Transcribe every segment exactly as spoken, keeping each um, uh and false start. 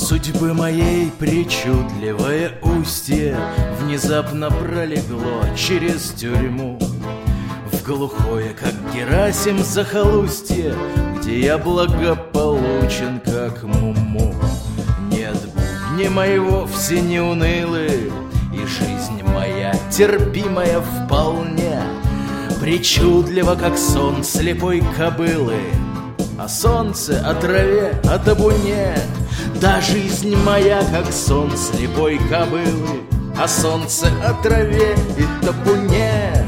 Судьбы моей причудливое устье внезапно пролегло через тюрьму в глухое, как Герасим, захолустье, где я благополучен, как Муму. Нет, будни мои вовсе не унылы, и жизнь моя терпимая вполне, причудлива, как сон слепой кобылы, а солнце о траве, о табуне. Да, жизнь моя, как сон слепой кобылы, а солнце о траве и табуне.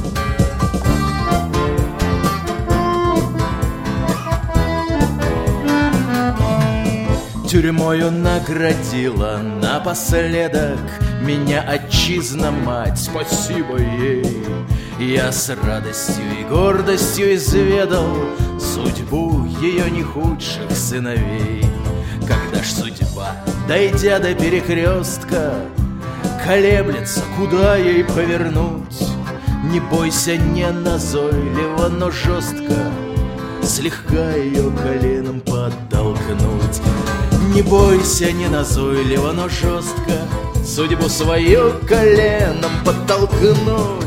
Тюрьмою наградила напоследок меня отчизна-мать, спасибо ей. Я с радостью и гордостью изведал судьбу ее не худших сыновей. Когда ж судьба, дойдя до перекрестка, колеблется, куда ей повернуть, не бойся, не назойливо, но жестко слегка ее коленом подтолкнуть. Не бойся, не назойливо, но жестко судьбу свою коленом подтолкнуть.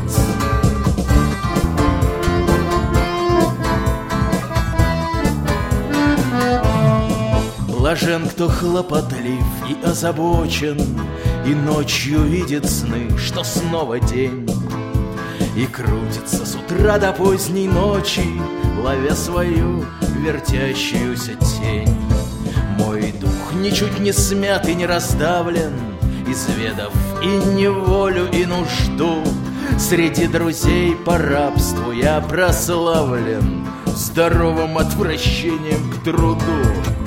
Блажен, кто хлопотлив и озабочен, и ночью видит сны, что снова день, и крутится с утра до поздней ночи, ловя свою вертящуюся тень. Мой дух ничуть не смят и не раздавлен, изведав и неволю, и нужду. Среди друзей по рабству я прославлен здоровым отвращением к труду.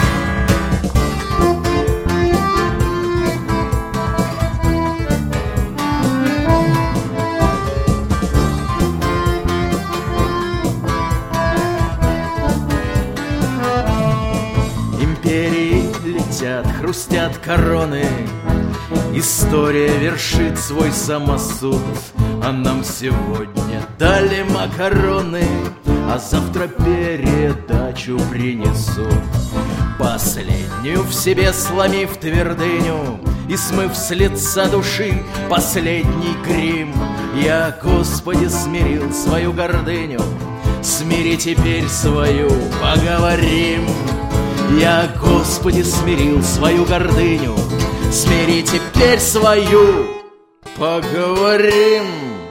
Империи летят, хрустят короны, история вершит свой самосуд. А нам сегодня дали макароны, а завтра передачу принесут. Последнюю в себе сломив твердыню и смыв с лица души последний грим, я, Господи, смирил свою гордыню. Смири теперь свою, поговорим. Я, Господи, смирил свою гордыню. Смири теперь свою, поговорим.